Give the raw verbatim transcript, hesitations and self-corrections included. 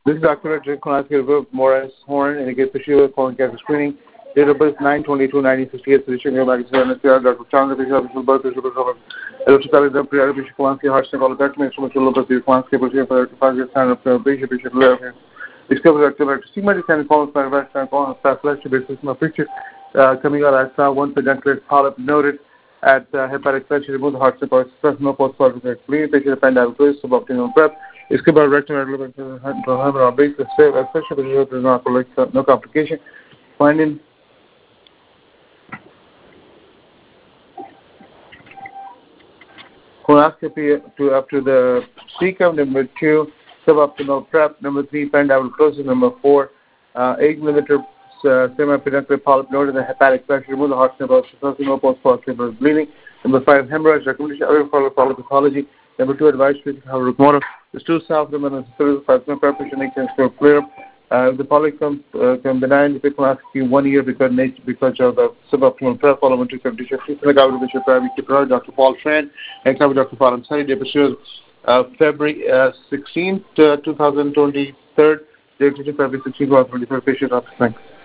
This is Doctor Colonoscopy Morris Horn, and it gets issued with colon cancer screening. Date of birth nine twenty-two nineteen sixty-eight. Physician here, Magazine, Doctor Chandra, Official Birth, Electrical, Pre-Artificial Colonoscopy, Heart Snap, Collectomy, Instrumental Local Colonoscopy, Procedure for Electrical Sign of Patient, Patient Live. Discover Active Sigma descending forms by West and Colon Flesh basis of picture coming out as uh, one pedunculated polyp noted at uh, hepatic flesh. Remove the heart snap or express no post-partum bleeding. Patient appendicitis closed, suboptimal prep. Discover rectum or basis, especially if there is no complication. Finding colonoscopy to up to the cecum. Number two, suboptimal prep. Number three, ependyclosis. Number four, uh, eight millimeter uh, semi-peduncular polyp noted in the hepatic flesh. Remove the heart snap or no post-partum bleeding. Number five, hemorrhage. Recommendation other follow pathology. Number two, advice to have locomotive. The stool south of the five preparation makes for clear. Uh, the polyp comes uh, can benign the colonoscopy one year because nature because of the suboptimal prep following two seventy six. The government Bishop Private Doctor Paul Tran and cover Doctor Paul Sunny Day Bishop uh, February uh, sixteenth, uh, two thousand twenty third. February sixteenth, twenty twenty-third patient office. Thanks.